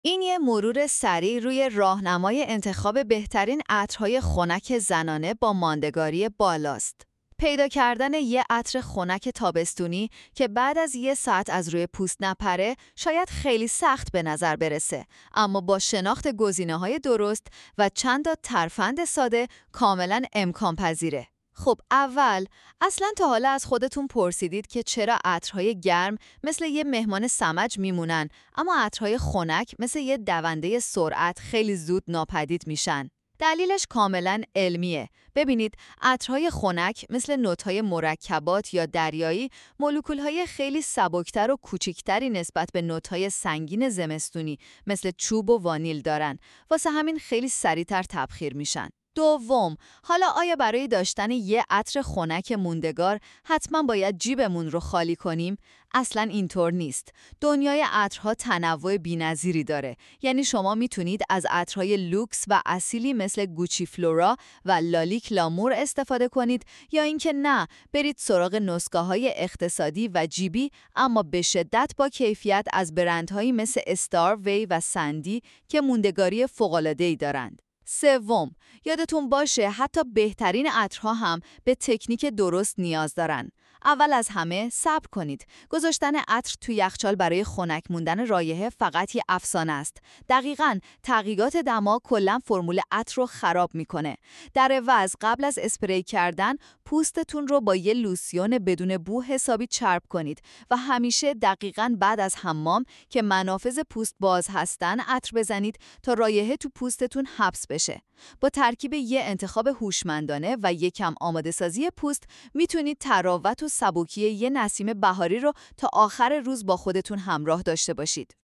این یه مرور سریع روی راهنمای انتخاب بهترین عطرهای خنک زنانه با ماندگاری بالاست. پیدا کردن یه عطر خنک تابستونی که بعد از یه ساعت از روی پوست نپره شاید خیلی سخت به نظر برسه، اما با شناخت گزینه‌های درست و چند تا ترفند ساده کاملاً امکان پذیره. خب اول، اصلا تا حالا از خودتون پرسیدید که چرا عطرهای گرم مثل یه مهمان سمج میمونن اما عطرهای خنک مثل یه دونده سرعت خیلی زود ناپدید میشن؟ دلیلش کاملا علمیه. ببینید، عطرهای خنک مثل نوت‌های مرکبات یا دریایی مولکول‌های خیلی سبکتر و کوچکتری نسبت به نوت‌های سنگین زمستونی مثل چوب و وانیل دارن. واسه همین خیلی سریعتر تبخیر میشن. دوم، حالا آیا برای داشتن یه عطر خنک موندگار حتما باید جیبمون رو خالی کنیم؟ اصلاً اینطور نیست. دنیای عطرها تنوع بی‌نظیری داره. یعنی شما میتونید از عطرهای لوکس و اصیلی مثل گوچی فلورا و لالیک لامور استفاده کنید یا اینکه نه، برید سراغ نسخه‌های اقتصادی و جیبی اما به شدت با کیفیت از برندهایی مثل استار وی و سندی که موندگاری فوق‌العاده‌ای دارند. سوم، یادتون باشه حتی بهترین عطرها هم به تکنیک درست نیاز دارن. اول از همه صبر کنید. گذاشتن عطر تو یخچال برای خنک موندن رایحه فقط یه افسانه است. دقیقاً تغییرات دما کلاً فرمول عطر رو خراب میکنه. در عوض قبل از اسپری کردن پوستتون رو با یه لوسیون بدون بو حسابی چرب کنید و همیشه دقیقاً بعد از حمام که منافذ پوست باز هستن عطر بزنید تا رایحه تو پوستتون حبس بشه. با ترکیب یه انتخاب هوشمندانه و یکم آماده سازی پوست میتونید تراوت و سبکی یه نسیم بهاری رو تا آخر روز با خودتون همراه داشته باشید.